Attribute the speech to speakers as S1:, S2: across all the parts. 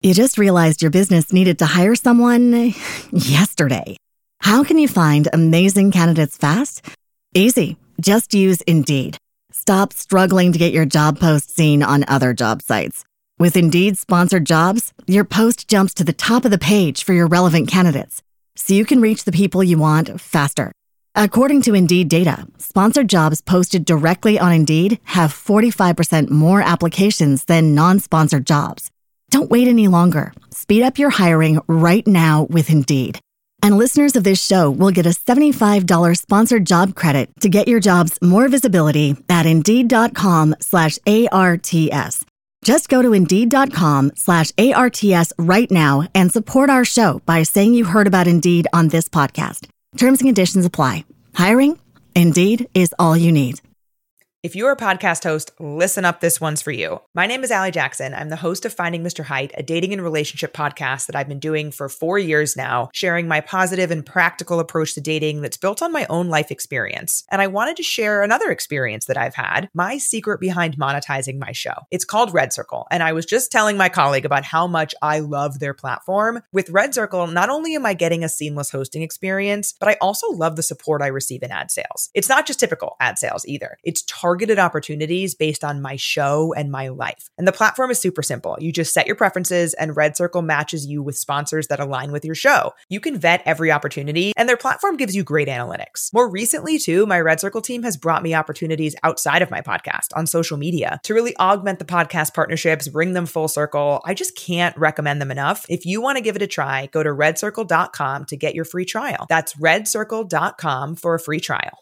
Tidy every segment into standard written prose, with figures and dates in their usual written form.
S1: You just realized your business needed to hire someone yesterday. How can you find amazing candidates fast? Easy. Just use Indeed. Stop struggling to get your job post seen on other job sites. With Indeed sponsored jobs, your post jumps to the top of the page for your relevant candidates, so you can reach the people you want faster. According to Indeed data, sponsored jobs posted directly on Indeed have 45% more applications than non-sponsored jobs. Don't wait any longer. Speed up your hiring right now with Indeed. And listeners of this show will get a $75 sponsored job credit to get your jobs more visibility at Indeed.com/ARTS. Just go to Indeed.com/ARTS right now and support our show by saying you heard about Indeed on this podcast. Terms and conditions apply. Hiring? Indeed is all you need.
S2: If you're a podcast host, listen up, this one's for you. My name is Allie Jackson. I'm the host of Finding Mr. Height, a dating and relationship podcast that I've been doing for 4 years now, sharing my positive and practical approach to dating that's built on my own life experience. And I wanted to share another experience that I've had, my secret behind monetizing my show. It's called Red Circle, and I was just telling my colleague about how much I love their platform. With Red Circle, not only am I getting a seamless hosting experience, but I also love the support I receive in ad sales. It's not just typical ad sales either. It's targeted opportunities based on my show and my life. And the platform is super simple. You just set your preferences and Red Circle matches you with sponsors that align with your show. You can vet every opportunity and their platform gives you great analytics. More recently too, my Red Circle team has brought me opportunities outside of my podcast on social media to really augment the podcast partnerships, bring them full circle. I just can't recommend them enough. If you want to give it a try, go to redcircle.com to get your free trial. That's redcircle.com for a free trial.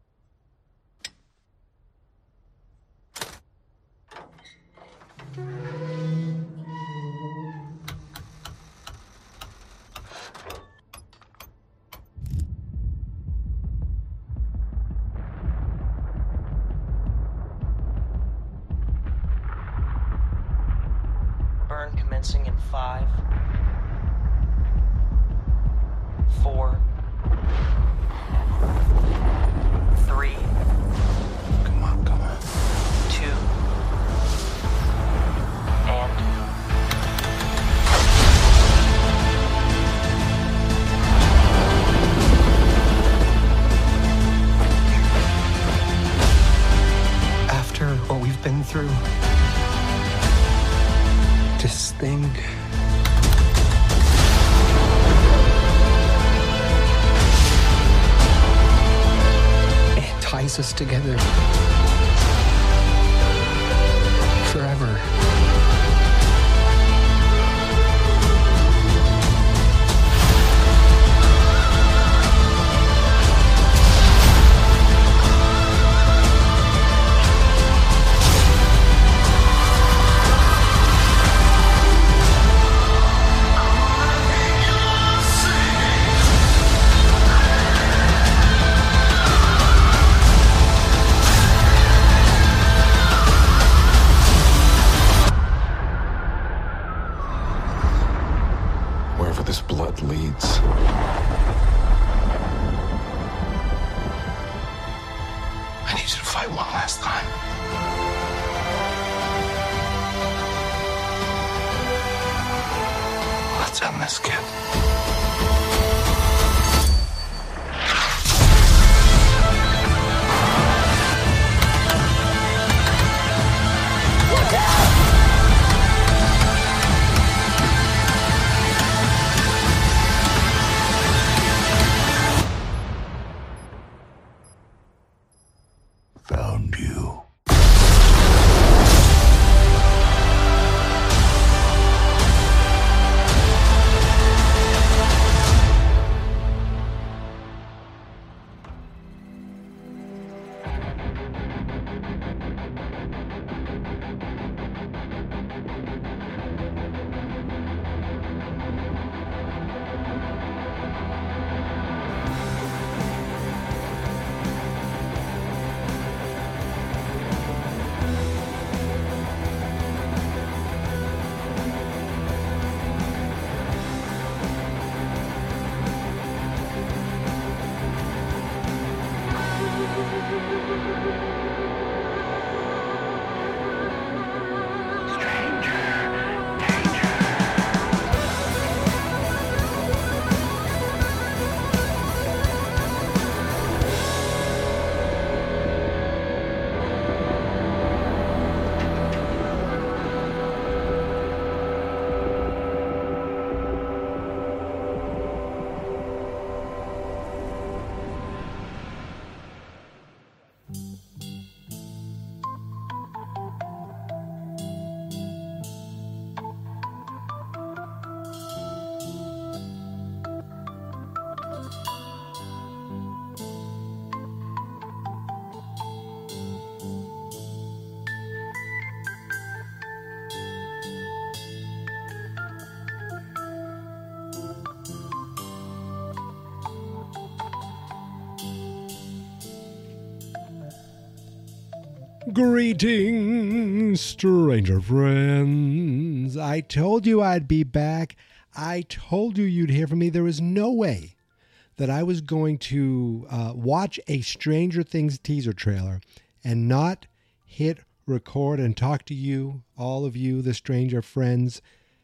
S3: Burn commencing in 5, 4, 3.
S4: Come on.
S3: 2, and
S4: after what we've been through, this thing it ties us together forever. Wherever this blood leads. I need you to fight one last time. Let's end this, kid. Found you.
S5: Greetings, stranger friends. I told you I'd be back. I told you you'd hear from me. There was no way that I was going to watch a Stranger Things teaser trailer and not hit record and talk to you, all of you, the stranger friends.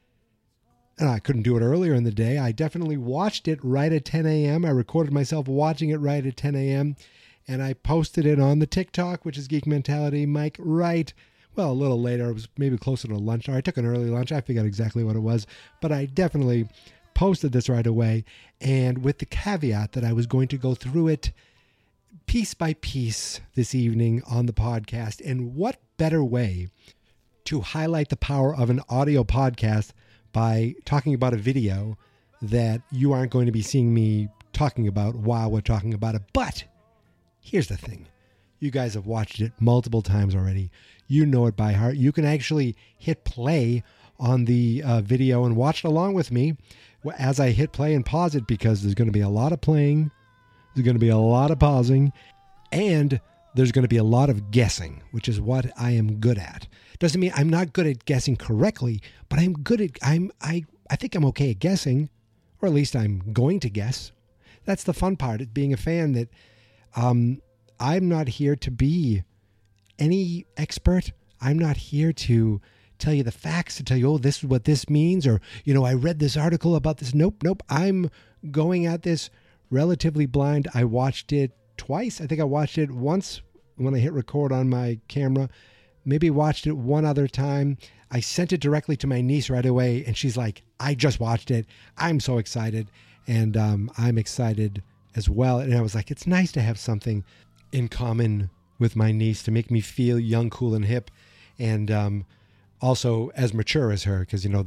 S5: And I couldn't do it earlier in the day. I definitely watched it right at 10 a.m. I recorded myself watching it right at 10 a.m. And I posted it on the TikTok, which is Geek Mentality Mike, right, well, a little later. It was maybe closer to lunch. Or I took an early lunch. I forgot exactly what it was. But I definitely posted this right away. And with the caveat that I was going to go through it piece by piece this evening on the podcast. And what better way to highlight the power of an audio podcast by talking about a video that you aren't going to be seeing me talking about while we're talking about it. But here's the thing. You guys have watched it multiple times already. You know it by heart. You can actually hit play on the video and watch it along with me as I hit play and pause it, because there's going to be a lot of playing. There's going to be a lot of pausing. And there's going to be a lot of guessing, which is what I am good at. Doesn't mean I'm not good at guessing correctly, but I'm good at, I think I'm okay at guessing, or at least I'm going to guess. That's the fun part of being a fan, that I'm not here to be any expert. I'm not here to tell you the facts, to tell you, oh, this is what this means, or, you know, I read this article about this. Nope. I'm going at this relatively blind. I watched it twice. I think I watched it once when I hit record on my camera, maybe watched it one other time. I sent it directly to my niece right away, and she's like, I just watched it. I'm so excited. And I'm excited as well. And I was like, it's nice to have something in common with my niece to make me feel young, cool, and hip. And also as mature as her, because, you know,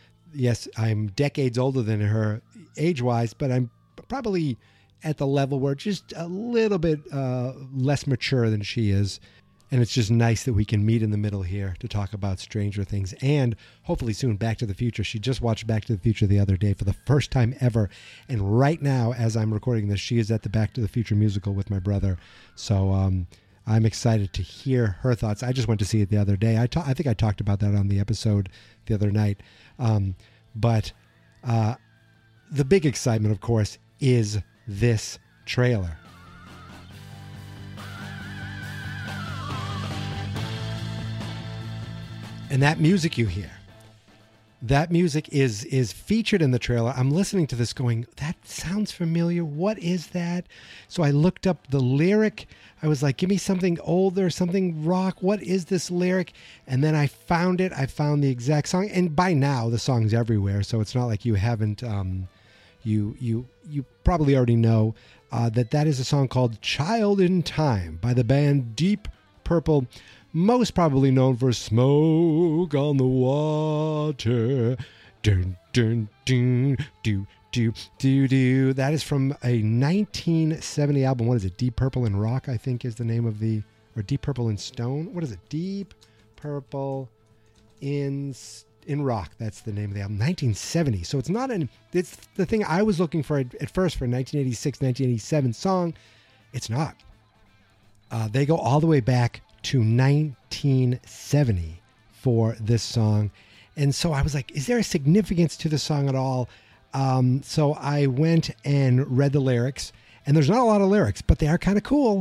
S5: yes, I'm decades older than her age-wise, but I'm probably at the level where just a little bit less mature than she is. And it's just nice that we can meet in the middle here to talk about Stranger Things and hopefully soon Back to the Future. She just watched Back to the Future the other day for the first time ever. And right now, as I'm recording this, she is at the Back to the Future musical with my brother. So I'm excited to hear her thoughts. I just went to see it the other day. I think I talked about that on the episode the other night. But the big excitement, of course, is this trailer. And that music you hear, that music is featured in the trailer. I'm listening to this going, that sounds familiar. What is that? So I looked up the lyric. I was like, give me something older, something rock. What is this lyric? And then I found it. I found the exact song. And by now the song's everywhere. So it's not like you haven't, you probably already know that is a song called Child in Time by the band Deep Purple, most probably known for Smoke on the Water. Dun, dun, dun, do, do, do, do. That is from a 1970 album. What is it? Deep Purple in Rock, I think is the name of or Deep Purple in Stone. What is it? Deep Purple in Rock. That's the name of the album. 1970. So it's the thing I was looking for at first for a 1986, 1987 song. It's not. They go all the way back to 1970 for this song. And so I was like, is there a significance to the song at all? So I went and read the lyrics, and there's not a lot of lyrics, but they are kind of cool.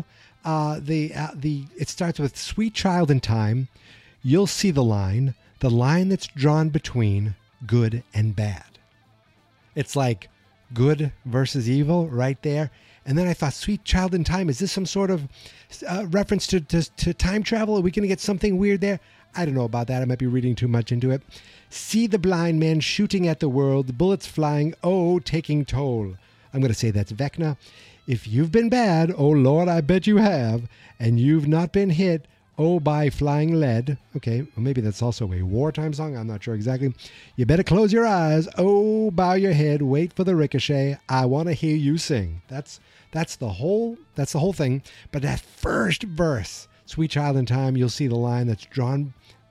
S5: It starts with sweet child in time. You'll see the line that's drawn between good and bad. It's like good versus evil right there. And then I thought, sweet child in time, is this some sort of reference to time travel? Are we going to get something weird there? I don't know about that. I might be reading too much into it. See the blind man shooting at the world, the bullets flying, oh, taking toll. I'm going to say that's Vecna. If you've been bad, oh Lord, I bet you have, and you've not been hit, oh, by flying lead. Okay, well, maybe that's also a wartime song. I'm not sure exactly. You better close your eyes. Oh, bow your head. Wait for the ricochet. I want to hear you sing. That's the whole thing. But that first verse, sweet child in time, you'll see the line that's drawn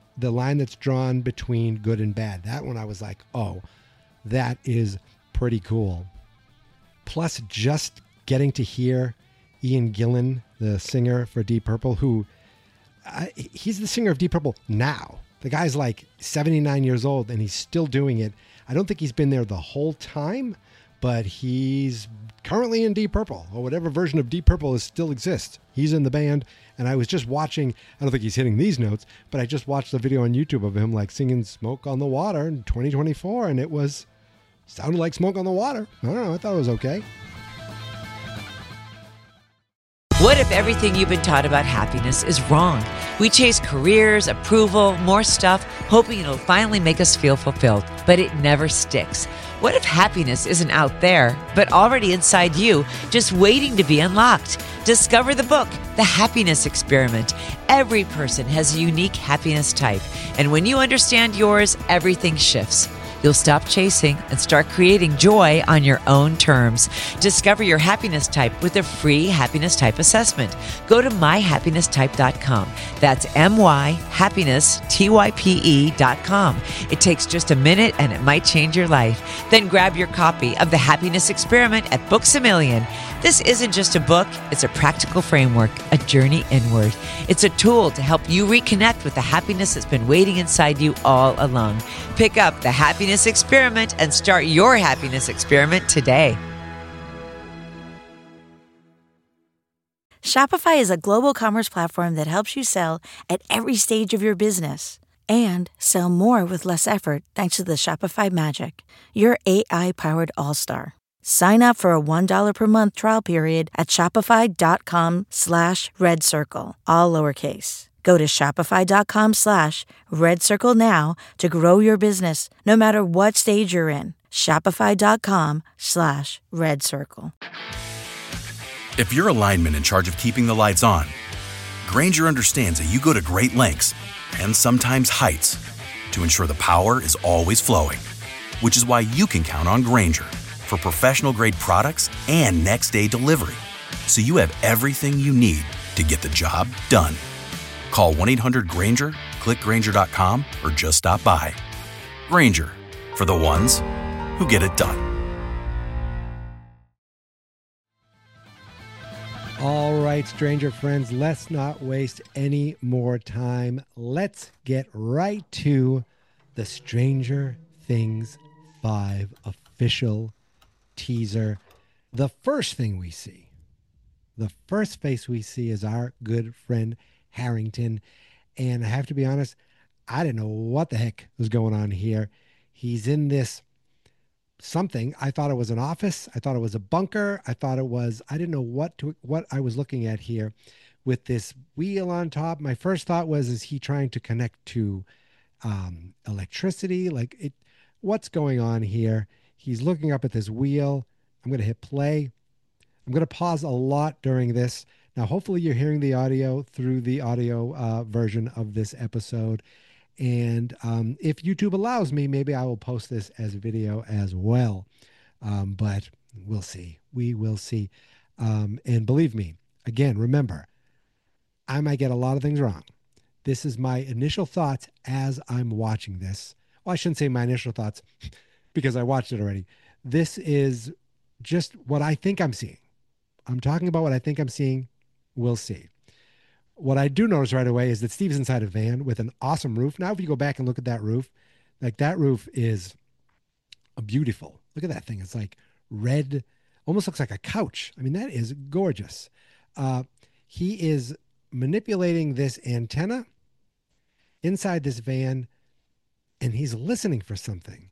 S5: between good and bad. That one I was like, oh, that is pretty cool. Plus, just getting to hear Ian Gillan, the singer for Deep Purple, who he's the singer of Deep Purple now. The guy's like 79 years old and he's still doing it. I don't think he's been there the whole time, but he's currently in Deep Purple, or whatever version of Deep Purple still exists. He's in the band, and I was just watching, I don't think he's hitting these notes, but I just watched the video on YouTube of him like singing Smoke on the Water in 2024, and it sounded like Smoke on the Water. I don't know, I thought it was okay.
S6: What if everything you've been taught about happiness is wrong? We chase careers, approval, more stuff, hoping it'll finally make us feel fulfilled, but it never sticks. What if happiness isn't out there, but already inside you, just waiting to be unlocked? Discover the book, The Happiness Experiment. Every person has a unique happiness type, and when you understand yours, everything shifts. You'll stop chasing and start creating joy on your own terms. Discover your happiness type with a free happiness type assessment. Go to myhappinnesstype.com. That's myhappinnesstype.com. It takes just a minute and it might change your life. Then grab your copy of The Happiness Experiment at Books A Million. This isn't just a book, it's a practical framework, a journey inward. It's a tool to help you reconnect with the happiness that's been waiting inside you all along. Pick up The Happiness Experiment and start your happiness experiment today.
S7: Shopify is a global commerce platform that helps you sell at every stage of your business and sell more with less effort thanks to the Shopify Magic, your AI-powered all-star. Sign up for a $1 per month trial period at shopify.com/redcircle, all lowercase. Go to shopify.com/redcircle now to grow your business, no matter what stage you're in. Shopify.com/redcircle.
S8: If you're a lineman in charge of keeping the lights on, Grainger understands that you go to great lengths and sometimes heights to ensure the power is always flowing, which is why you can count on Grainger for professional-grade products and next-day delivery, so you have everything you need to get the job done. Call 1-800-GRAINGER, click Grainger.com, or just stop by. Grainger, for the ones who get it done.
S5: All right, stranger friends, let's not waste any more time. Let's get right to the Stranger Things 5 official teaser. The first thing we see, the first face we see is our good friend Harrington. And I have to be honest, I didn't know what the heck was going on here. He's in this something. I thought it was an office. I thought it was a bunker. I didn't know what I was looking at here with this wheel on top. My first thought was, is he trying to connect to electricity? What's going on here? He's looking up at this wheel. I'm going to hit play. I'm going to pause a lot during this. Now, hopefully you're hearing the audio through the audio version of this episode. And if YouTube allows me, maybe I will post this as video as well. But we'll see. We will see. And believe me, again, remember, I might get a lot of things wrong. This is my initial thoughts as I'm watching this. Well, I shouldn't say my initial thoughts because I watched it already. This is just what I think I'm seeing. I'm talking about what I think I'm seeing. We'll see. What I do notice right away is that Steve's inside a van with an awesome roof. Now, if you go back and look at that roof, that roof is beautiful. Look at that thing. It's like red, almost looks like a couch. I mean, that is gorgeous. He is manipulating this antenna inside this van, and he's listening for something.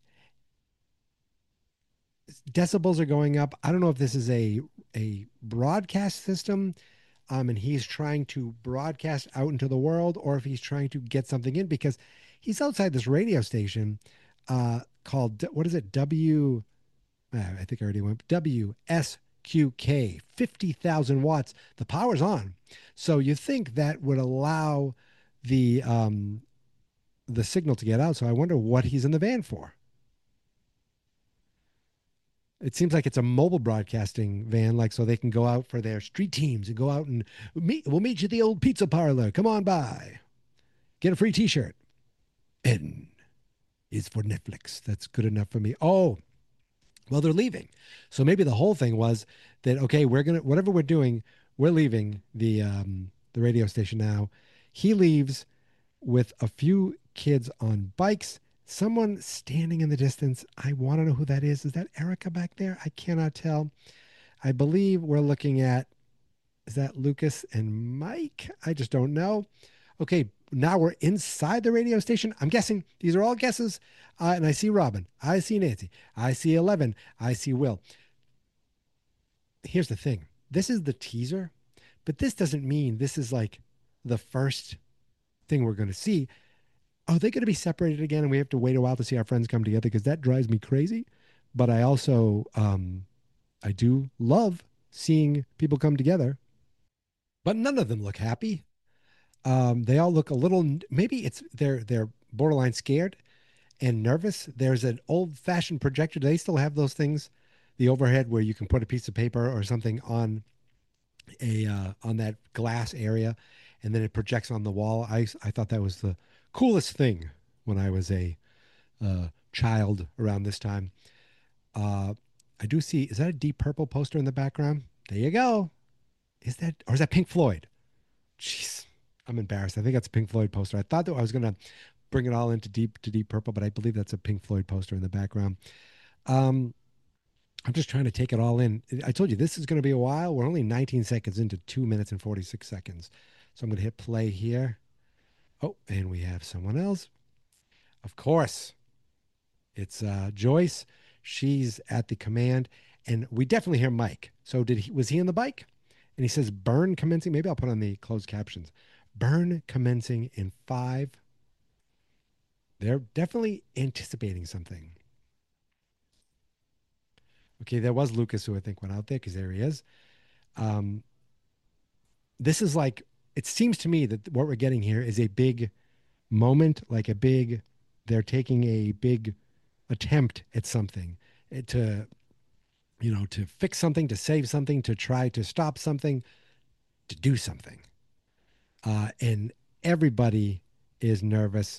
S5: Decibels are going up. I don't know if this is a broadcast system, and he's trying to broadcast out into the world, or if he's trying to get something in, because he's outside this radio station called, what is it? I think I already went, WSQK, 50,000 watts. The power's on. So you think that would allow the signal to get out. So I wonder what he's in the van for. It seems like it's a mobile broadcasting van, so they can go out for their street teams and go out and we'll meet you at the old pizza parlor. Come on by. Get a free t-shirt. N is for Netflix. That's good enough for me. Oh, well, they're leaving. So maybe the whole thing was that, okay, whatever we're doing, we're leaving the radio station now. He leaves with a few kids on bikes. Someone standing in the distance. I want to know who that is. Is that Erica back there? I cannot tell. I believe we're looking at, is that Lucas and Mike? I just don't know. Okay, now we're inside the radio station. I'm guessing. These are all guesses. And I see Robin. I see Nancy. I see 11. I see Will. Here's the thing. This is the teaser, but this doesn't mean this is like the first thing we're going to see. Are they going to be separated again and we have to wait a while to see our friends come together? Because that drives me crazy. But I also, I do love seeing people come together. But none of them look happy. They all look a little, maybe it's they're borderline scared and nervous. There's an old-fashioned projector. Do they still have those things, the overhead where you can put a piece of paper or something on on that glass area, and then it projects on the wall. I thought that was the coolest thing when I was a child around this time. I do see, is that a Deep Purple poster in the background? There you go. Is that, or is that Pink Floyd? Jeez, I'm embarrassed. I think that's a Pink Floyd poster. I thought that I was going to bring it all into Deep Purple, but I believe that's a Pink Floyd poster in the background. I'm just trying to take it all in. I told you this is going to be a while. We're only 19 seconds into 2 minutes and 46 seconds. So I'm going to hit play here. Oh, and we have someone else. Of course, it's Joyce. She's at the command, and we definitely hear Mike. So was he on the bike? And he says, burn commencing. Maybe I'll put on the closed captions. Burn commencing in 5. They're definitely anticipating something. Okay, there was Lucas who I think went out there because there he is. This is like, it seems to me that what we're getting here is a big moment, like they're taking a big attempt at something to fix something, to save something, to try to stop something, to do something. And everybody is nervous.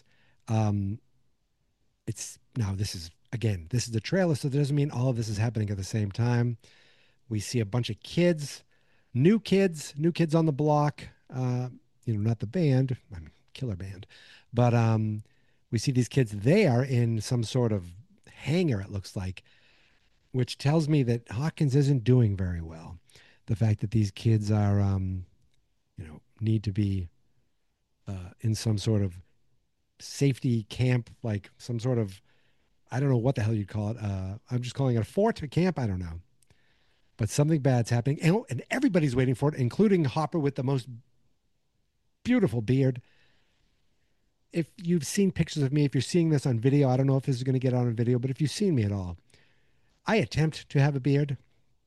S5: This is the trailer, so that doesn't mean all of this is happening at the same time. We see a bunch of kids, new kids on the block. Not the band, Killer Band, but we see these kids. They are in some sort of hangar, it looks like, which tells me that Hawkins isn't doing very well. The fact that these kids are, need to be in some sort of safety camp, like some sort of, I don't know what the hell you'd call it. I'm just calling it a fort, a camp. I don't know. But something bad's happening. And everybody's waiting for it, including Hopper with the most beautiful beard. If you've seen pictures of me, if you're seeing this on video, I don't know if this is going to get on video, but if you've seen me at all, I attempt to have a beard.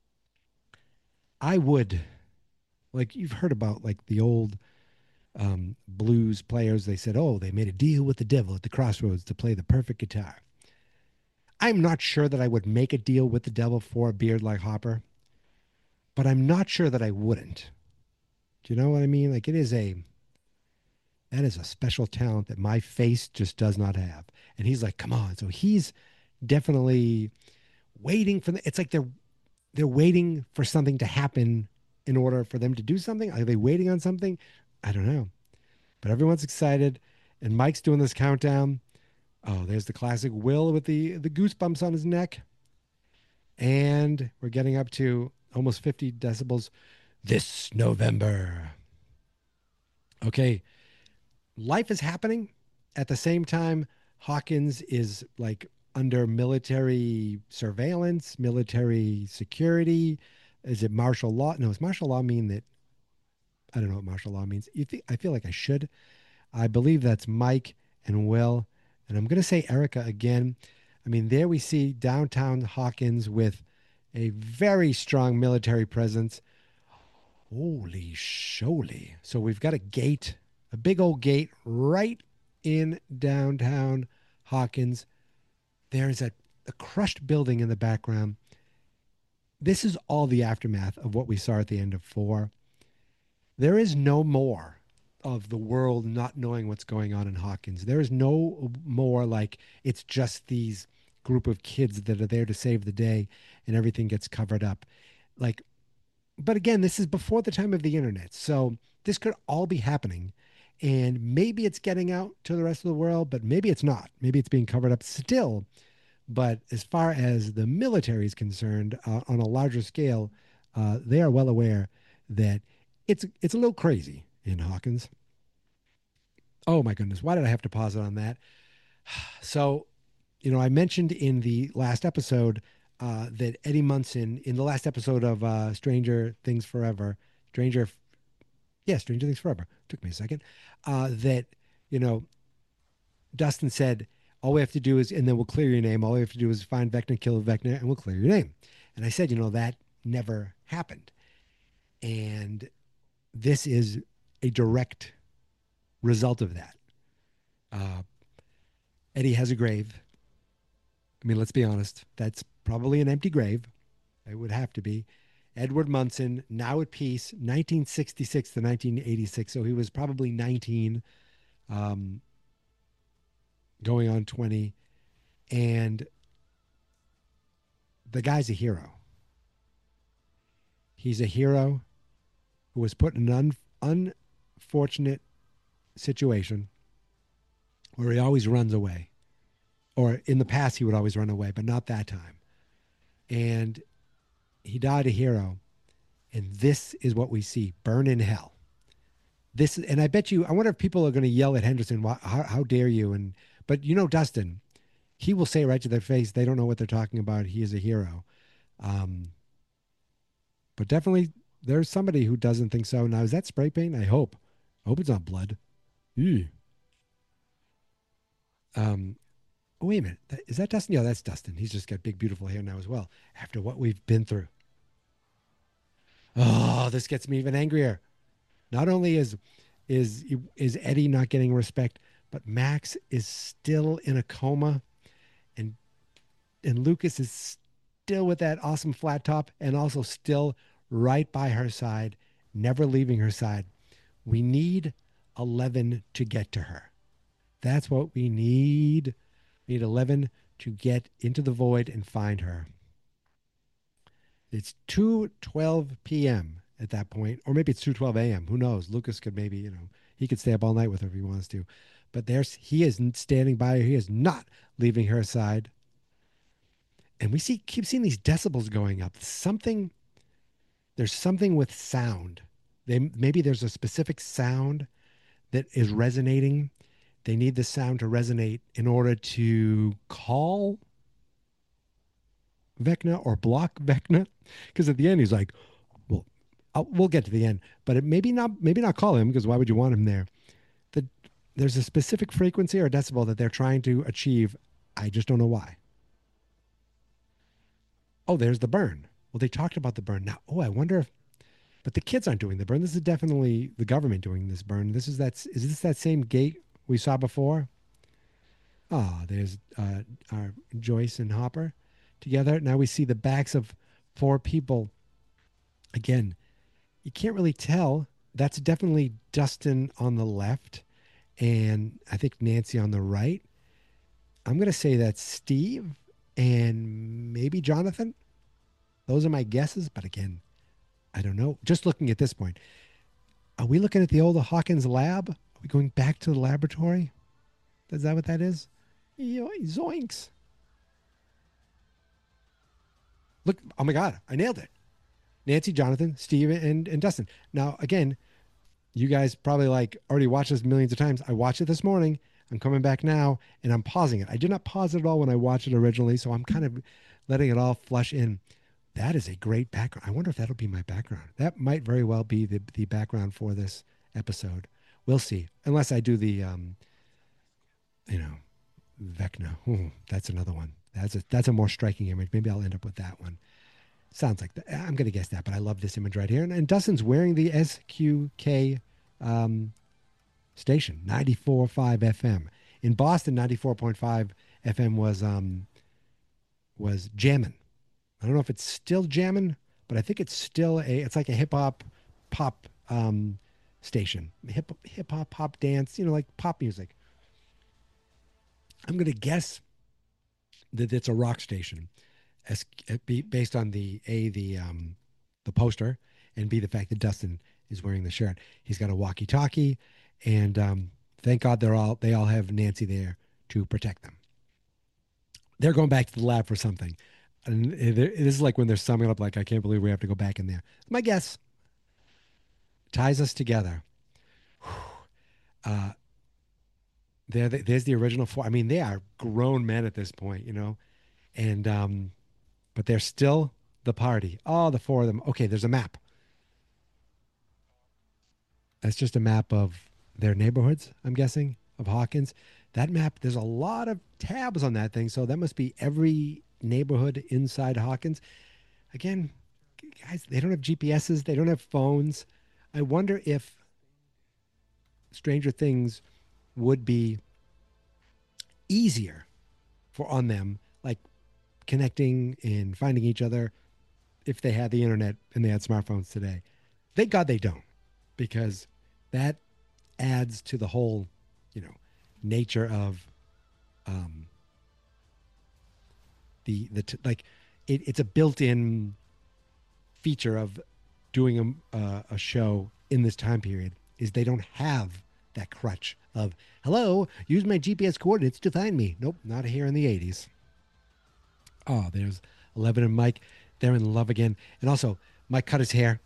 S5: I would, like you've heard about like the old blues players. They said, they made a deal with the devil at the crossroads to play the perfect guitar. I'm not sure that I would make a deal with the devil for a beard like Hopper, but I'm not sure that I wouldn't. Do you know what I mean? Like that is a special talent that my face just does not have. And he's like, come on. So he's definitely waiting for it's like they're waiting for something to happen in order for them to do something. Are they waiting on something? I don't know. But everyone's excited, and Mike's doing this countdown. Oh, there's the classic Will with the goosebumps on his neck. And we're getting up to almost 50 decibels this November. Okay. Life is happening. At the same time, Hawkins is like under military surveillance, military security. Is it martial law? No, does martial law mean that? I don't know what martial law means. I feel like I should. I believe that's Mike and Will. And I'm going to say Erica again. I mean, there we see downtown Hawkins with a very strong military presence. Holy sholy. So we've got a gate, a big old gate right in downtown Hawkins. There's a crushed building in the background. This is all the aftermath of what we saw at the end of 4. There is no more of the world not knowing what's going on in Hawkins. There is no more like it's just these group of kids that are there to save the day and everything gets covered up. But again, this is before the time of the internet. So this could all be happening. And maybe it's getting out to the rest of the world, but maybe it's not. Maybe it's being covered up still. But as far as the military is concerned, on a larger scale, they are well aware that it's a little crazy in Hawkins. Oh my goodness, why did I have to pause it on that? So, I mentioned in the last episode that Eddie Munson, in the last episode of Stranger Things Forever, Stranger Things Forever, took me a second, that, Dustin said, all we have to do is, and then we'll clear your name. All we have to do is find Vecna, kill Vecna, and we'll clear your name. And I said, that never happened. And this is a direct result of that. Eddie has a grave. I mean, let's be honest. That's probably an empty grave. It would have to be. Edward Munson, now at peace, 1966 to 1986. So he was probably 19, going on 20. And the guy's a hero. He's a hero who was put in an unfortunate situation where he always runs away. Or in the past, he would always run away, but not that time. And he died a hero. And this is what we see. Burn in hell. And I bet you, I wonder if people are going to yell at Henderson, how dare you? But Dustin, he will say right to their face, they don't know what they're talking about. He is a hero. But definitely there's somebody who doesn't think so. Now, is that spray paint? I hope it's not blood. Ew. Oh, wait a minute. Is that Dustin? Yeah, that's Dustin. He's just got big, beautiful hair now as well, after what we've been through. Oh, this gets me even angrier. Not only is Eddie not getting respect, but Max is still in a coma, and Lucas is still with that awesome flat top and also still right by her side, never leaving her side. We need 11 to get to her. That's what we need. We need 11 to get into the void and find her. It's 2:12 p.m. at that point, or maybe it's 2:12 a.m. Who knows? Lucas could maybe, he could stay up all night with her if he wants to. But he is standing by her. He is not leaving her side. And we keep seeing these decibels going up. There's something with sound. Maybe there's a specific sound that is resonating. They need the sound to resonate in order to call Vecna or block Vecna. Because at the end, he's like, well, we'll get to the end. But maybe not call him, because why would you want him there? There's a specific frequency or decibel that they're trying to achieve. I just don't know why. Oh, there's the burn. Well, they talked about the burn. Now, I wonder if... But the kids aren't doing the burn. This is definitely the government doing this burn. Is this that same gate we saw before? Oh, there's our Joyce and Hopper together. Now we see the backs of 4 people. Again, you can't really tell. That's definitely Dustin on the left, and I think Nancy on the right. I'm going to say that's Steve and maybe Jonathan. Those are my guesses, but again, I don't know. Just looking at this point, are we looking at the old Hawkins lab? Are we going back to the laboratory? Is that what that is? Zoinks. Look, oh my God, I nailed it. Nancy, Jonathan, Steve, and Dustin. Now, again, you guys probably already watched this millions of times. I watched it this morning. I'm coming back now, and I'm pausing it. I did not pause it at all when I watched it originally, so I'm kind of letting it all flush in. That is a great background. I wonder if that'll be my background. That might very well be the background for this episode. We'll see. Unless I do the, Vecna. Ooh, that's another one. That's a more striking image. Maybe I'll end up with that one. Sounds like that. I'm going to guess that, but I love this image right here. And Dustin's wearing the SQK station, 94.5 FM. In Boston, 94.5 FM was jammin'. I don't know if it's still jammin', but I think it's still it's like a hip-hop pop station. Hip-hop, pop dance, like pop music. I'm going to guess that it's a rock station, based on the poster, and B, the fact that Dustin is wearing the shirt. He's got a walkie-talkie, And thank God they all have Nancy there to protect them. They're going back to the lab for something. And this is like when they're summing up, like, I can't believe we have to go back in there. My guess ties us together. There's the original four. I mean, they are grown men at this point, you know, and but they're still the party. Oh, the four of them. Okay, there's a map. That's just a map of their neighborhoods, I'm guessing, of Hawkins. That map, there's a lot of tabs on that thing, so that must be every neighborhood inside Hawkins. Again, guys, they don't have GPSs, they don't have phones. I wonder if Stranger Things would be easier on them, like connecting and finding each other, if they had the internet and they had smartphones today. Thank God they don't, because that adds to the whole, you know, nature of it's a built-in feature of doing a show in this time period, is they don't have that crutch of, hello, use my GPS coordinates to find me. Nope, not here in the 80s. Oh, there's 11 and Mike. They're in love again. And also, Mike cut his hair.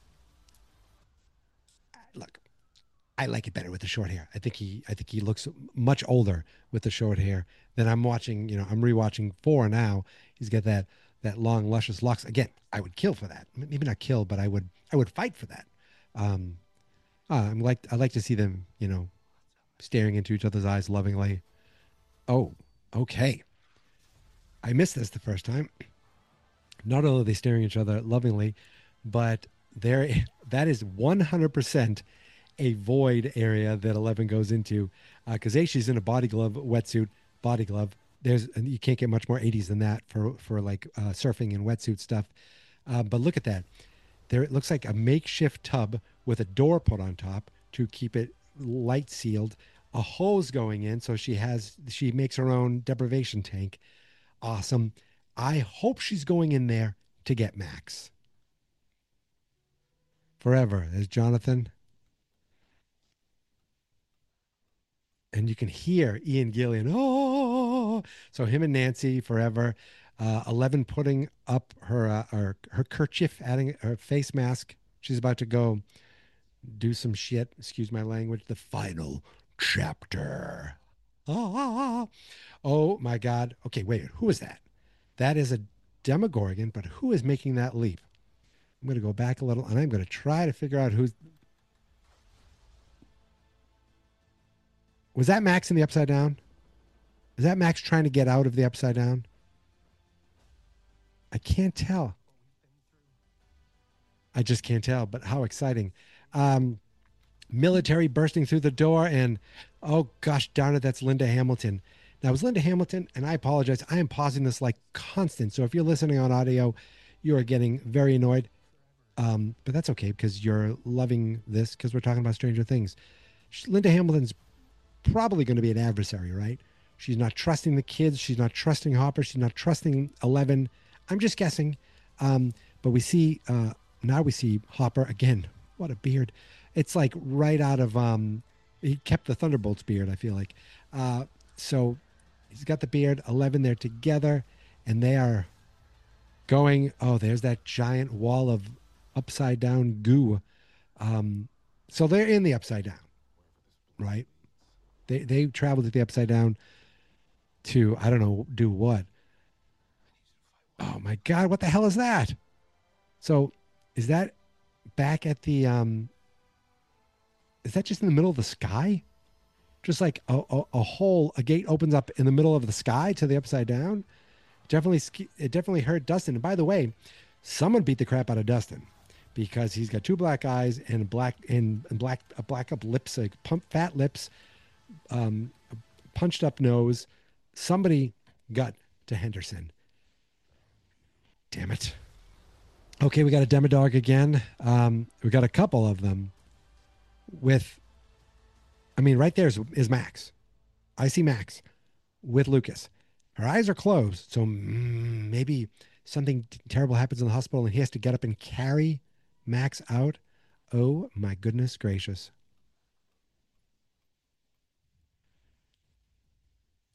S5: Look, I like it better with the short hair. I think he looks much older with the short hair than I'm watching. You know, I'm rewatching 4 now. He's got that long, luscious locks. Again, I would kill for that. Maybe not kill, but I would fight for that. I like to see them, you know, staring into each other's eyes lovingly. Oh, okay. I missed this the first time. Not only are they staring at each other lovingly, but that is 100% a void area that 11 goes into, because she's in a body glove wetsuit. You can't get much more 80s than that for like surfing and wetsuit stuff. But look at that. There, it looks like a makeshift tub with a door put on top to keep it light sealed, a hose going in, so she makes her own deprivation tank. Awesome. I hope she's going in there to get Max. Forever. There's Jonathan. And you can hear Ian Gillian. Oh, so him and Nancy forever. 11 putting up her kerchief, adding her face mask. She's about to go do some shit. Excuse my language. The final chapter. Oh my God. Okay, wait. Who is that? That is a Demogorgon, but who is making that leap? I'm going to go back a little, and I'm going to try to figure out who's... Was that Max in the Upside Down? Is that Max trying to get out of the Upside Down? I can't tell. I just can't tell, but how exciting. Military bursting through the door, and oh gosh darn it, that's Linda Hamilton. Now, it was Linda Hamilton, and I apologize. I am pausing this like constant, so if you're listening on audio, you are getting very annoyed. But that's okay, because you're loving this, because we're talking about Stranger Things. Linda Hamilton's probably going to be an adversary, right? She's not trusting the kids. She's not trusting Hopper. She's not trusting 11. I'm just guessing. But we see, now we see Hopper again. What a beard. It's like right out of, he kept the Thunderbolts beard, I feel like. So he's got the beard, 11, they're together, and they are going, oh, there's that giant wall of upside down goo. So they're in the Upside Down, right? They traveled to the Upside Down to, I don't know, do what? Oh my God, what the hell is that? So is that back at the, is that just in the middle of the sky? Just like a hole, a gate opens up in the middle of the sky to the Upside Down. It definitely hurt Dustin. And by the way, someone beat the crap out of Dustin, because he's got 2 black eyes and black up lips, like fat lips, punched up nose. Somebody got to Henderson. Damn it. Okay, we got a Demodog again. We got a couple of them with, I mean, right there is Max. I see Max with Lucas. Her eyes are closed, so maybe something terrible happens in the hospital and he has to get up and carry Max out. Oh, my goodness gracious.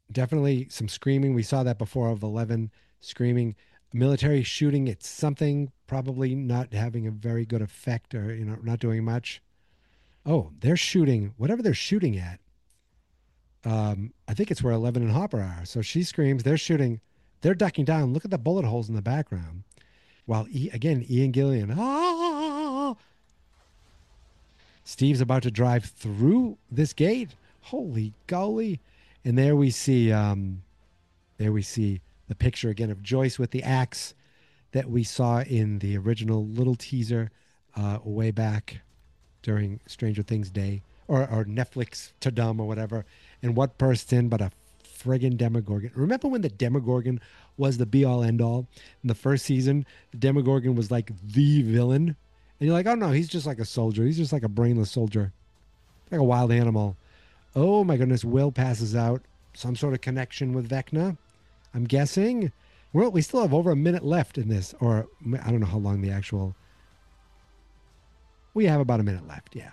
S5: Definitely some screaming. We saw that before of 11 screaming. Military shooting. It's something probably not having a very good effect, or not doing much. Oh, they're shooting whatever they're shooting at. I think it's where 11 and Hopper are. So she screams. They're shooting. They're ducking down. Look at the bullet holes in the background. While Ian Gillian. Ah! Steve's about to drive through this gate. Holy golly! And there we see the picture again of Joyce with the axe that we saw in the original little teaser way back during Stranger Things Day or Netflix Tadum or whatever. And what burst in but a friggin' Demogorgon. Remember when the Demogorgon was the be-all, end-all? In the first season, the Demogorgon was like the villain. And you're like, oh no, he's just like a soldier. He's just like a brainless soldier. Like a wild animal. Oh my goodness, Will passes out. Some sort of connection with Vecna, I'm guessing. Well, we still have over a minute left in this. Or I don't know how long the actual... We have about a minute left, yeah.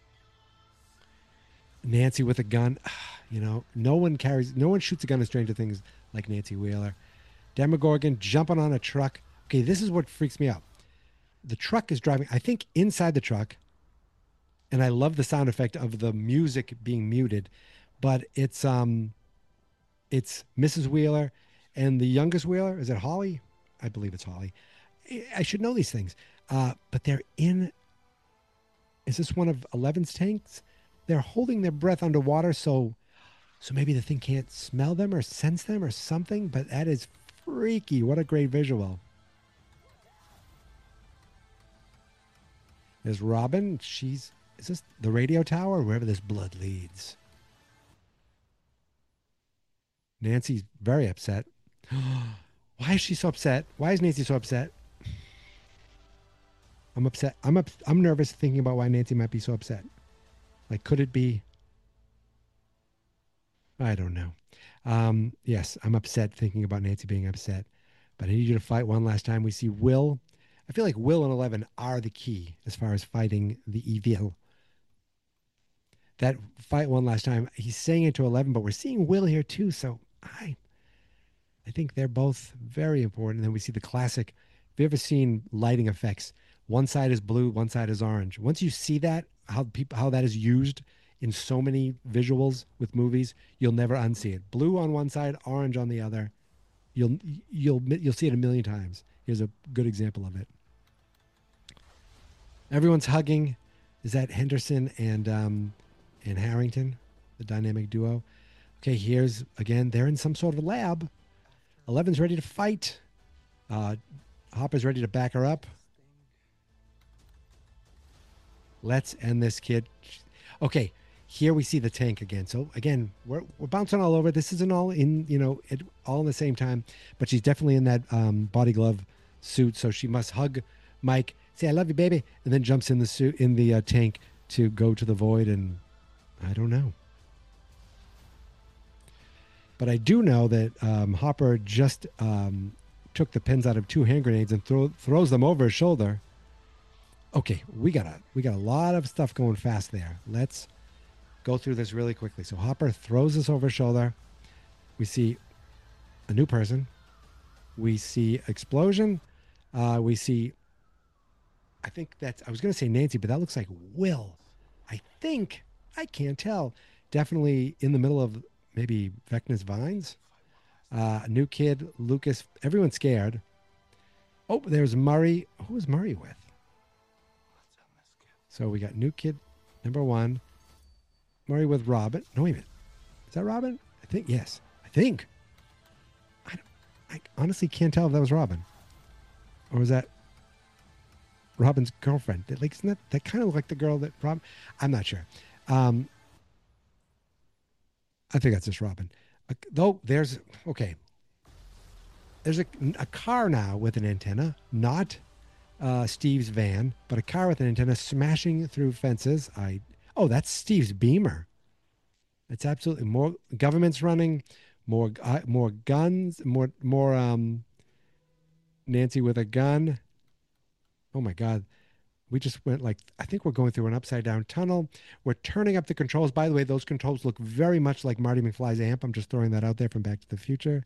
S5: Nancy with a gun. No one shoots a gun in Stranger Things like Nancy Wheeler. Demogorgon jumping on a truck. Okay, this is what freaks me out. The truck is driving, I think, inside the truck. And I love the sound effect of the music being muted. But it's Mrs. Wheeler and the youngest Wheeler. Is it Holly? I believe it's Holly. I should know these things. But they're in... Is this one of 11's tanks? They're holding their breath underwater, so maybe the thing can't smell them or sense them or something, but that is freaky. What a great visual. There's Robin. Is this the radio tower? Wherever this blood leads. Nancy's very upset. Why is she so upset? Why is Nancy so upset? I'm upset. I'm nervous thinking about why Nancy might be so upset. Like, could it be? I don't know. Yes, I'm upset thinking about Nancy being upset. But I need you to fight one last time. We see Will. I feel like Will and 11 are the key as far as fighting the evil. That fight one last time, he's saying it to 11, but we're seeing Will here too. So I think they're both very important. And then we see the classic. Have you ever seen lighting effects? One side is blue, one side is orange. Once you see that, how that is used in so many visuals with movies, you'll never unsee it. Blue on one side, orange on the other. You'll see it a million times. Here's a good example of it. Everyone's hugging. Is that Henderson and Harrington, the dynamic duo? Okay, here's again. They're in some sort of lab. 11's ready to fight. Hopper's ready to back her up. Let's end this, kid. Okay, here we see the tank again. So again, we're bouncing all over. This isn't all in, all in the same time, but she's definitely in that body glove suit. So she must hug Mike, say, "I love you, baby," and then jumps in the suit, in the tank to go to the void. And I don't know. But I do know that Hopper just took the pins out of 2 hand grenades and throws them over his shoulder. Okay, we got a lot of stuff going fast there. Let's go through this really quickly. So Hopper throws this over his shoulder. We see a new person. We see explosion. We see, I was going to say Nancy, but that looks like Will. I think, I can't tell. Definitely in the middle of maybe Vecna's vines. A new kid, Lucas, everyone's scared. Oh, there's Murray. Who is Murray with? So we got new kid number 1. Murray with Robin. No, wait a minute. Is that Robin? I think, yes. I think. I honestly can't tell if that was Robin. Or was that Robin's girlfriend? Like, isn't that kind of look like the girl that Robin? I'm not sure. I think that's just Robin. Though there's a car now with an antenna, not Steve's van, but a car with an antenna smashing through fences. That's Steve's Beamer. It's absolutely more government's running, more guns, more Nancy with a gun. Oh my God, We just went I think we're going through an upside down tunnel. We're turning up the controls. By the way, those controls look very much like Marty McFly's amp. I'm just throwing that out there from Back to the Future.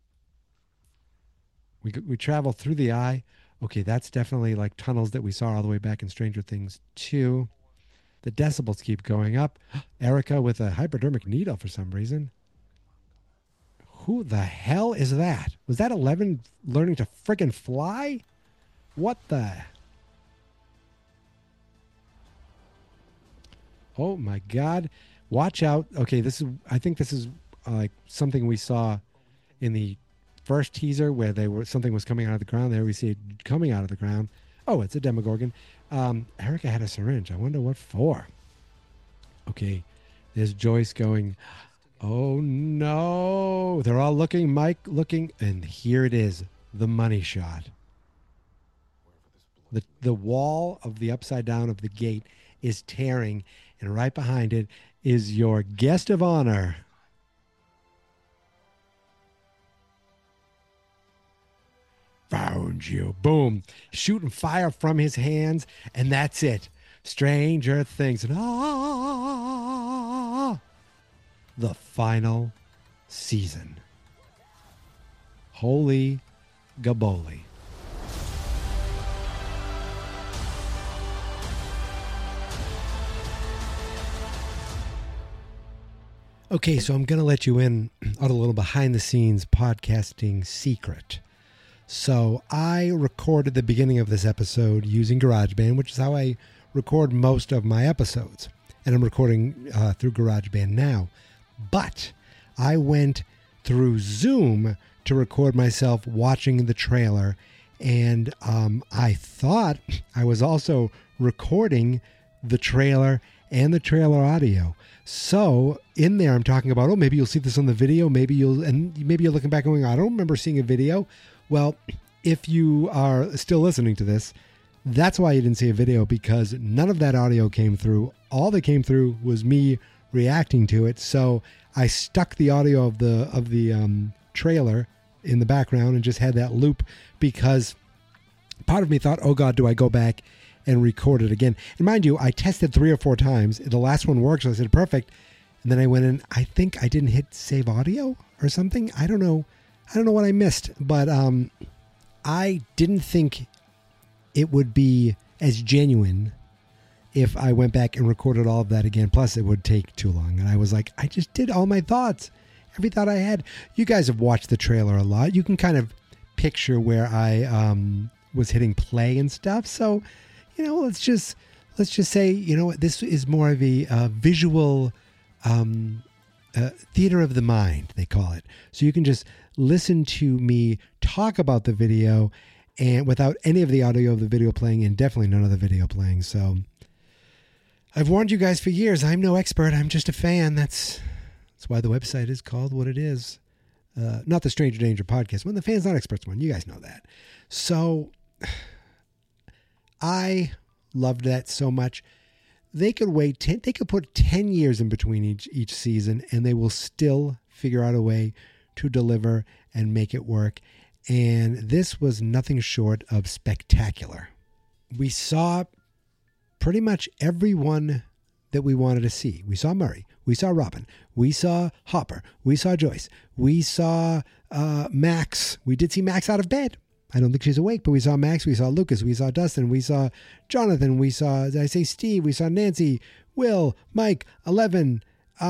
S5: We travel through the eye. Okay, that's definitely like tunnels that we saw all the way back in Stranger Things 2. The decibels keep going up. Erica with a hypodermic needle for some reason. Who the hell is that? Was that 11 learning to friggin' fly? What the... Oh my God. Watch out. Okay, I think this is like something we saw in the first teaser where something was coming out of the ground. There we see it coming out of the ground. Oh, it's a Demogorgon. Erica had a syringe. I wonder what for. Okay, there's Joyce going, oh no. They're all looking, Mike looking, and here it is, the money shot. The wall of the upside down of the gate is tearing, and right behind it is your guest of honor. Found you. Boom. Shooting fire from his hands, and that's it. Stranger Things. And the final season. Holy gaboli. Okay, so I'm going to let you in on a little behind-the-scenes podcasting secret. So I recorded the beginning of this episode using GarageBand, which is how I record most of my episodes. And I'm recording through GarageBand now. But I went through Zoom to record myself watching the trailer. And I thought I was also recording the trailer and the trailer audio. So in there, I'm talking about, oh, maybe you'll see this on the video. Maybe you're looking back going, I don't remember seeing a video. Well, if you are still listening to this, that's why you didn't see a video, because none of that audio came through. All that came through was me reacting to it. So I stuck the audio of the trailer in the background and just had that loop, because part of me thought, oh God, do I go back and record it again? And mind you, I tested 3 or 4 times. The last one worked, so I said, perfect. And then I went in, I think I didn't hit save audio or something. I don't know what I missed, but I didn't think it would be as genuine if I went back and recorded all of that again. Plus, it would take too long. And I was like, I just did all my thoughts. Every thought I had. You guys have watched the trailer a lot. You can kind of picture where I was hitting play and stuff. So, let's just say, this is more of a visual theater of the mind, they call it. So you can just listen to me talk about the video and without any of the audio of the video playing, and definitely none of the video playing. So I've warned you guys for years. I'm no expert. I'm just a fan. That's why the website is called what it is. Not the Stranger Danger podcast one, the Fans Not Experts one. You guys know that. So I loved that so much. They could wait they could put 10 years in between each season, and they will still figure out a way to deliver and make it work. And this was nothing short of spectacular. We saw pretty much everyone that we wanted to see. We saw Murray. We saw Robin. We saw Hopper. We saw Joyce. We saw Max. We did see Max out of bed. I don't think she's awake, but we saw Max, we saw Lucas, we saw Dustin, we saw Jonathan, we saw, as I say, Steve, we saw Nancy, Will, Mike, 11,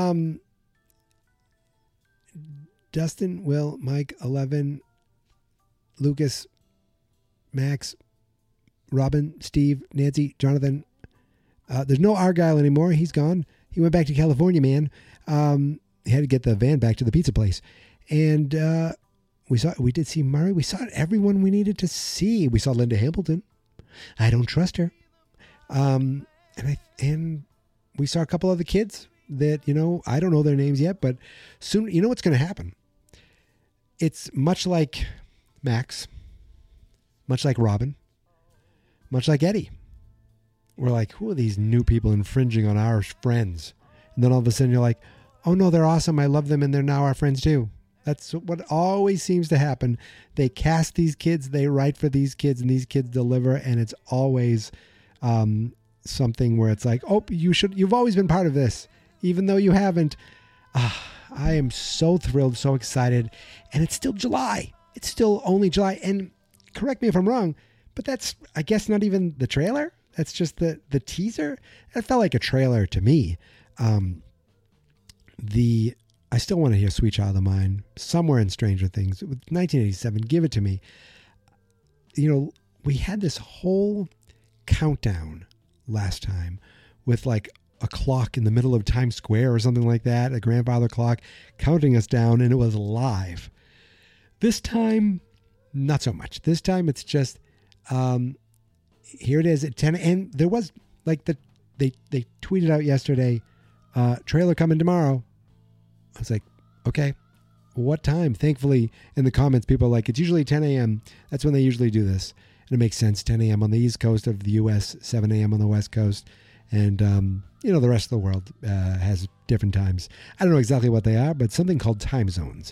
S5: Dustin, Will, Mike, 11, Lucas, Max, Robin, Steve, Nancy, Jonathan. There's no Argyle anymore. He's gone. He went back to California, man. He had to get the van back to the pizza place. And we did see Murray. We saw everyone we needed to see. We saw Linda Hamilton. I don't trust her. And we saw a couple of the kids that, I don't know their names yet, but soon, what's going to happen? It's much like Max, much like Robin, much like Eddie. We're like, who are these new people infringing on our friends? And then all of a sudden you're like, oh no, they're awesome. I love them. And they're now our friends too. That's what always seems to happen. They cast these kids, they write for these kids, and these kids deliver, and it's always something where it's like, oh, you've always been part of this, even though you haven't. I am so thrilled, so excited. And it's still July. It's still only July. And correct me if I'm wrong, but that's, I guess, not even the trailer. That's just the teaser. That felt like a trailer to me. I still want to hear Sweet Child of Mine somewhere in Stranger Things. 1987, give it to me. You know, we had this whole countdown last time with like a clock in the middle of Times Square or something like that, a grandfather clock counting us down, and it was live. This time, not so much. This time it's just, here it is at 10, and there was like they tweeted out yesterday, trailer coming tomorrow. I was like, okay, what time? Thankfully, in the comments, people are like, it's usually 10 a.m. That's when they usually do this. And it makes sense, 10 a.m. on the East Coast of the U.S., 7 a.m. on the West Coast. And, the rest of the world has different times. I don't know exactly what they are, but something called time zones.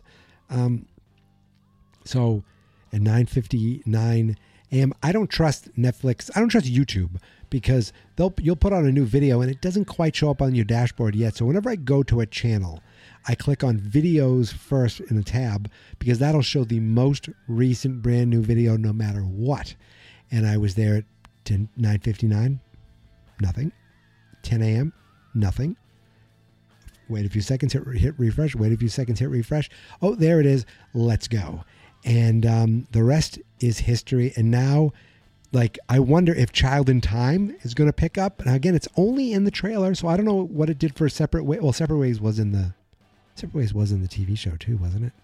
S5: So at 9:59 a.m., I don't trust Netflix. I don't trust YouTube because you'll put on a new video and it doesn't quite show up on your dashboard yet. So whenever I go to a channel, I click on videos first in a tab because that'll show the most recent brand new video no matter what. And I was there at 9:59, nothing. 10 a.m., nothing. Wait a few seconds, hit refresh. Wait a few seconds, hit refresh. Oh, there it is. Let's go. And the rest is history. And now, like, I wonder if Child in Time is going to pick up. And again, it's only in the trailer, so I don't know what it did for Separate Ways. Well, Separate Ways was in the TV show too, wasn't it?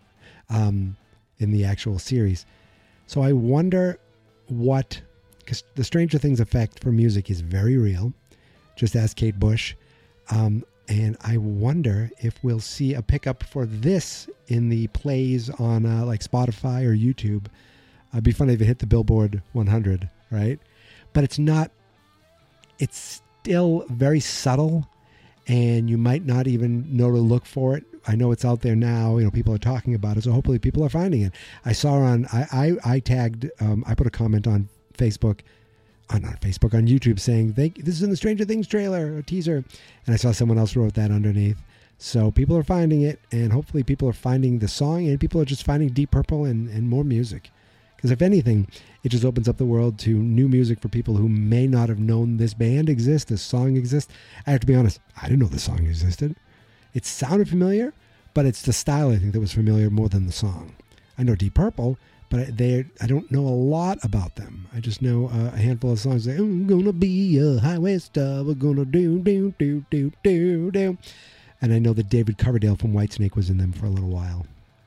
S5: In the actual series. So I wonder because the Stranger Things effect for music is very real. Just ask Kate Bush. And I wonder if we'll see a pickup for this in the plays on like Spotify or YouTube. It'd be funny if it hit the Billboard 100, right? But it's not. It's still very subtle, and you might not even know to look for it. I know it's out there now. People are talking about it, so hopefully people are finding it. I saw on. I tagged. I put a comment on Facebook. Not Facebook, on YouTube saying, this is in the Stranger Things trailer, a teaser. And I saw someone else wrote that underneath. So people are finding it, and hopefully people are finding the song, and people are just finding Deep Purple and more music. Because if anything, it just opens up the world to new music for people who may not have known this band exists, this song exists. I have to be honest, I didn't know this song existed. It sounded familiar, but it's the style, I think, that was familiar more than the song. I know Deep Purple, but I don't know a lot about them. I just know a handful of songs like, I'm gonna be a highway star, we're gonna do. And I know that David Coverdale from Whitesnake was in them for a little while.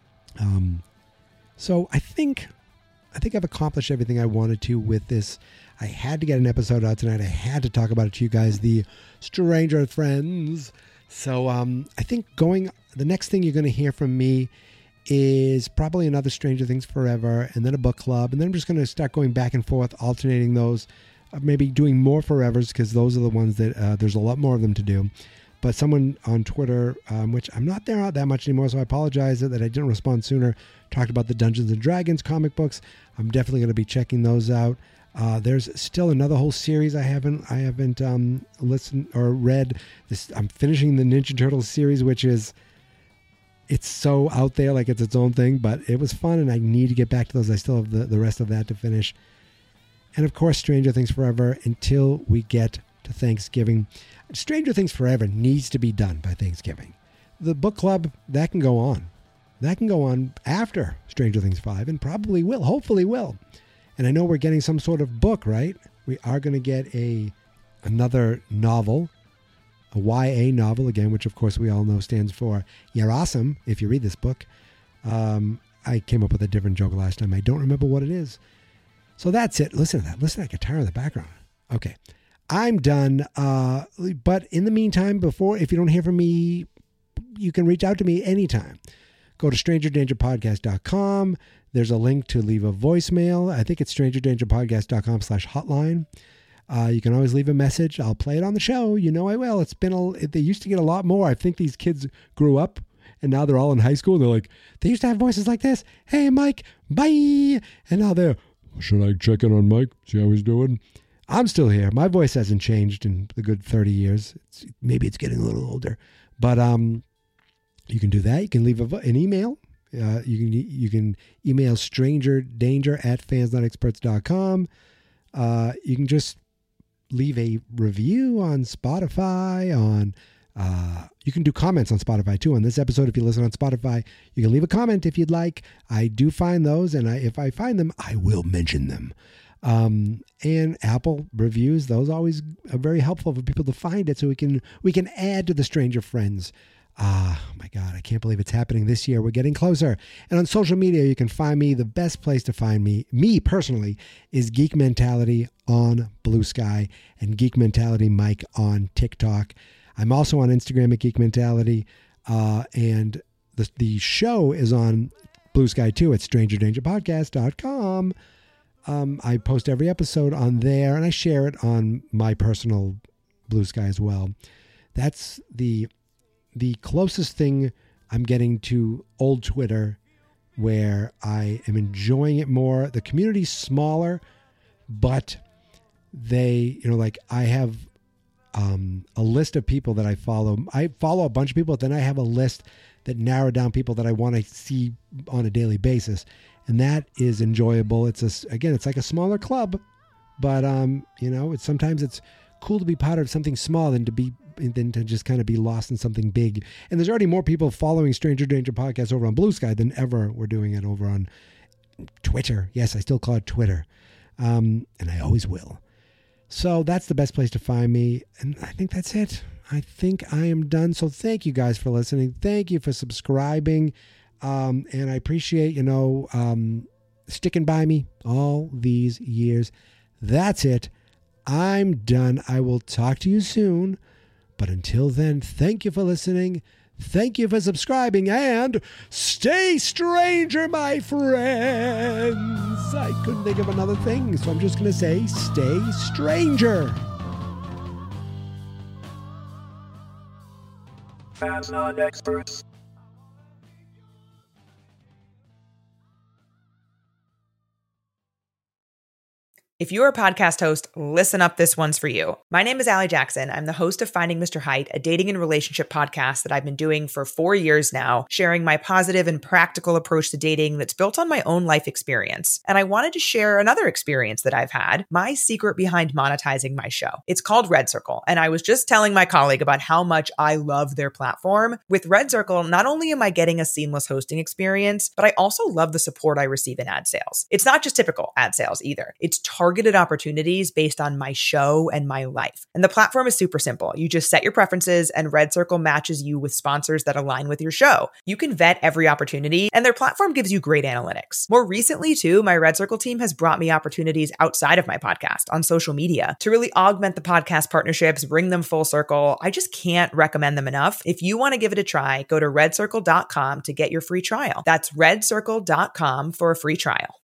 S5: So I think I've accomplished everything I wanted to with this. I had to get an episode out tonight. I had to talk about it to you guys, the Stranger Friends. So I think the next thing you're going to hear from me is probably another Stranger Things Forever, and then a book club, and then I'm just going to start going back and forth, alternating those, maybe doing more Forevers, because those are the ones that there's a lot more of them to do. But someone on Twitter, which I'm not there that much anymore, so I apologize that I didn't respond sooner, talked about the Dungeons and Dragons comic books. I'm definitely going to be checking those out. There's still another whole series I haven't listened or read. I'm finishing the Ninja Turtles series, which is. It's so out there, like it's its own thing, but it was fun, and I need to get back to those. I still have the rest of that to finish. And, of course, Stranger Things Forever until we get to Thanksgiving. Stranger Things Forever needs to be done by Thanksgiving. The book club, that can go on. That can go on after Stranger Things 5, and probably will, hopefully will. And I know we're getting some sort of book, right? We are going to get another novel. A YA novel, again, which of course we all know stands for You're Awesome, if you read this book. I came up with a different joke last time. I don't remember what it is. So that's it. Listen to that. Listen to that guitar in the background. Okay. I'm done. But in the meantime, if you don't hear from me, you can reach out to me anytime. Go to strangerdangerpodcast.com. There's a link to leave a voicemail. I think it's strangerdangerpodcast.com/hotline. You can always leave a message. I'll play it on the show. You know I will. They used to get a lot more. I think these kids grew up and now they're all in high school. And they're like, they used to have voices like this. Hey, Mike, bye. And now should I check in on Mike? See how he's doing? I'm still here. My voice hasn't changed in the good 30 years. Maybe it's getting a little older, but you can do that. You can leave an email. You can email strangerdanger@fansnotexperts.com. You can just leave a review on Spotify. You can do comments on Spotify too. On this episode, if you listen on Spotify, you can leave a comment if you'd like. I do find those, and if I find them, I will mention them. And Apple reviews, those always are very helpful for people to find it, so we can add to the Stranger Friends. Oh my God, I can't believe it's happening this year. We're getting closer. And on social media, you can find me. The best place to find me personally, is Geek Mentality on Blue Sky and Geek Mentality Mike on TikTok. I'm also on Instagram at Geek Mentality. And the show is on Blue Sky too at strangerdangerpodcast.com. I post every episode on there, and I share it on my personal Blue Sky as well. That's the closest thing I'm getting to old Twitter, where I am enjoying it more. The community's smaller, but I have a list of people that I follow. I follow a bunch of people, but then I have a list that narrow down people that I want to see on a daily basis. And that is enjoyable. It's like a smaller club, but sometimes it's cool to be part of something small than to just kind of be lost in something big. And there's already more people following Stranger Danger Podcast over on Blue Sky than ever we're doing it over on Twitter. Yes, I still call it Twitter. And I always will. So that's the best place to find me. And I think that's it. I think I am done. So thank you guys for listening. Thank you for subscribing. And I appreciate, sticking by me all these years. That's it. I'm done. I will talk to you soon. But until then, thank you for listening. Thank you for subscribing, and stay stranger, my friends. I couldn't think of another thing, so I'm just going to say stay stranger.
S9: Fans Not Experts.
S2: If you're a podcast host, listen up, this one's for you. My name is Allie Jackson. I'm the host of Finding Mr. Height, a dating and relationship podcast that I've been doing for 4 years now, sharing my positive and practical approach to dating that's built on my own life experience. And I wanted to share another experience that I've had, my secret behind monetizing my show. It's called Red Circle, and I was just telling my colleague about how much I love their platform. With Red Circle, not only am I getting a seamless hosting experience, but I also love the support I receive in ad sales. It's not just typical ad sales either. It's targeted opportunities based on my show and my life. And the platform is super simple. You just set your preferences, and Red Circle matches you with sponsors that align with your show. You can vet every opportunity, and their platform gives you great analytics. More recently, too, my Red Circle team has brought me opportunities outside of my podcast on social media to really augment the podcast partnerships, bring them full circle. I just can't recommend them enough. If you want to give it a try, go to redcircle.com to get your free trial. That's redcircle.com for a free trial.